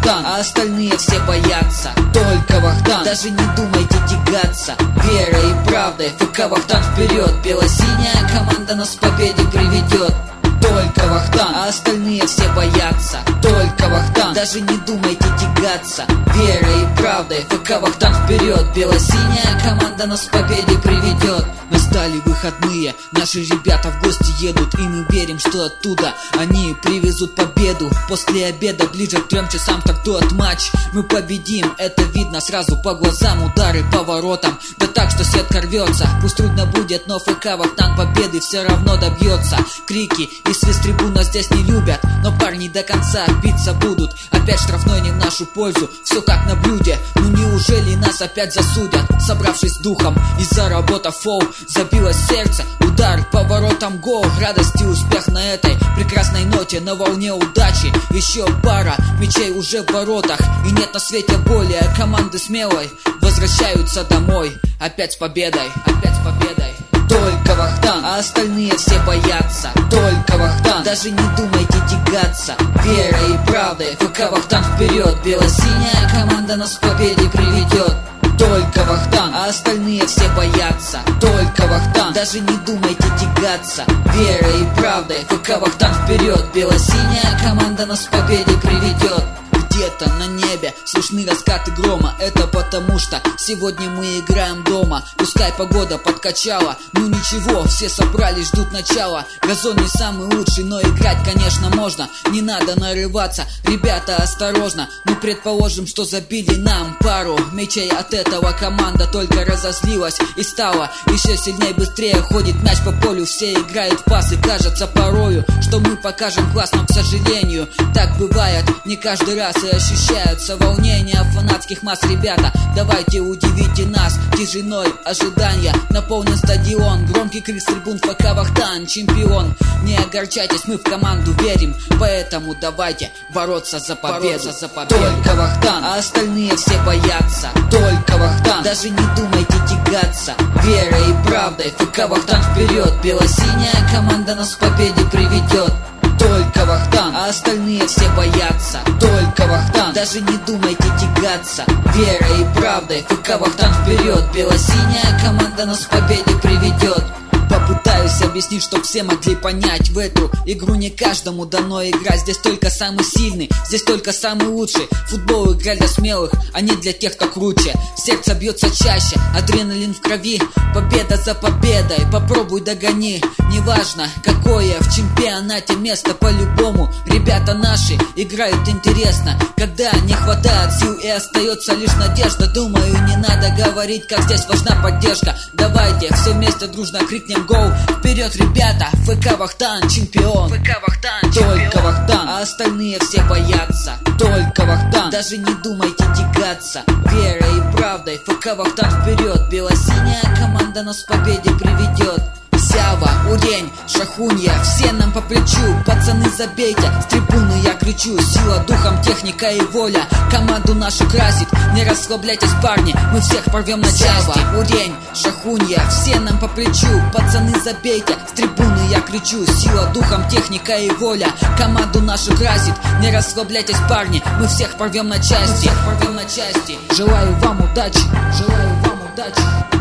Вахтанг, а остальные все боятся. Только Вахтанг, даже не думайте тягаться верой и правдой. ФК Вахтанг вперед, бело-синяя команда нас к победе приведет. Только Вахтанг, а остальные все боятся. Только Вахтанг, даже не думайте тягаться верой и правдой. ФК Вахтанг вперед, бело-синяя команда нас к победе приведет. Настали выходные, наши ребята в гости едут, и мы верим, что оттуда они привезут победу. После обеда, ближе к 3 часам, стартует матч. Мы победим, это видно сразу по глазам. Удары по воротам, да так, что сетка рвется. Пусть трудно будет, но ФК Вахтанг победы все равно добьется. Крики и свист трибун нас здесь не любят, но парни до конца биться будут. Опять штрафной не в нашу пользу, все как на блюде. Ну неужели нас опять засудят? Собравшись с духом, из-за работы фол, забилось сердце, удар по воротам, гол. Радость и успех на этой прекрасной ноте, на волне удачи. Еще пара мячей уже в воротах, и нет на свете более команды смелой. Возвращаются домой, опять с победой, опять с победой. Только Вахтанг, а остальные все боятся. Только Вахтанг, даже не думайте тягаться верой и правдой. ФК Вахтанг вперед, бело-синяя команда нас к победе приведет. Только Вахтанг, а остальные все боятся. Только Вахтанг, даже не думайте тягаться верой и правдой. ФК Вахтанг вперед, бело-синяя команда нас к победе приведет. Где-то на небе слышны раскаты грома. Это потому что сегодня мы играем дома. Пускай погода подкачала, ну ничего, все собрались, ждут начала. Газон не самый лучший, но играть, конечно, можно. Не надо нарываться, ребята, осторожно. Ну предположим, что забили нам пару мячей. От этого команда только разозлилась и стала еще сильнее, быстрее. Ходит мяч по полю, все играют в пас. И кажется порою, что мы покажем класс, но, к сожалению, так бывает не каждый раз. И ощущаются волнения фанатских масс. Ребята, давайте удивите нас тишиной ожидания. Наполнен стадион, громкий крик с трибун. ФК Вахтанг чемпион. Не огорчайтесь, мы в команду верим, поэтому давайте бороться за победу. Только Вахтанг, а остальные все боятся. Только Вахтанг, даже не думайте тягаться верой и правдой. ФК Вахтанг вперед, бело-синяя команда нас к победе приведет. Только Вахтанг, а остальные все боятся. Только Вахтанг, даже не думайте тягаться верой и правдой. ФК Вахтанг вперед, бело-синяя команда нас к победе приведет. Попытаюсь объяснить, чтоб все могли понять. В эту игру не каждому дано играть. Здесь только самый сильный, здесь только самый лучший. Футбол игра для смелых, а не для тех, кто круче. Сердце бьется чаще, адреналин в крови. Победа за победой, попробуй догони. Неважно, какое в чемпионате место, по-любому ребята наши играют интересно. Когда не хватает сил и остается лишь надежда, думаю, не надо говорить, как здесь важна поддержка. Давайте все вместе дружно крикнем гол. Вперед, ребята, ФК Вахтанг чемпион. ФК Вахтанг чемпион. Только Вахтанг, а остальные все боятся. Только Вахтанг, даже не думайте тягаться верой и правдой. ФК Вахтанг вперед, бело-синяя команда нас к победе приведет. Сява, Урень, Шахунья, все нам по плечу. Пацаны, забейте, с трибуны я кричу. Сила духом, техника и воля команду нашу красит. Не расслабляйтесь, парни, мы всех порвем на части. Сява, Урень, Шахунья, все нам по плечу. Пацаны, забейте, с трибуны я кричу. Сила духом, техника и воля команду нашу красит. Не расслабляйтесь, парни, мы всех порвем на части. Желаю вам удачи, желаю вам удачи.